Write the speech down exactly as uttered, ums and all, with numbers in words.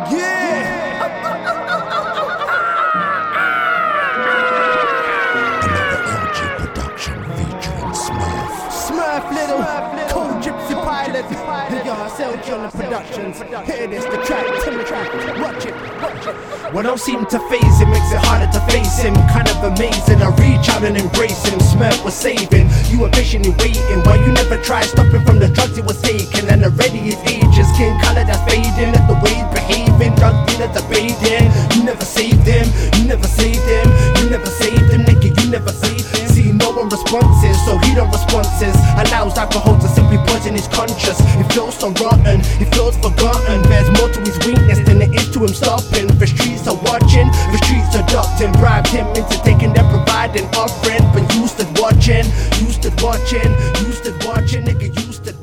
Yeah. Another L G production featuring Smurf. Smurf Little, Cold Gypsy Pilot. Yo, it's L G on the productions. Here it is, the track, Timmy track. Watch it, watch it. What don't seem to phase him makes it harder to face him. Kind of amazing, I reach out and embrace him. Smurf was saving, you were patiently waiting. Why you never tried stopping from the drugs he was taking? And already his age is skin color that's fading. At the way he's behaving, drug dealer debating. You never saved him, you never saved him. You never saved him, nigga, you never saved him. See, no one responses, so he don't responses. Allows alcohol to simply poison his conscience. It feels so rotten, it feels forgotten. There's more to his weakness than it is to him stopping. The streets are watching, the streets adopting. Bribed him into taking their providing offering. But you stood watching, you stood watching, you stood watching, nigga, you stood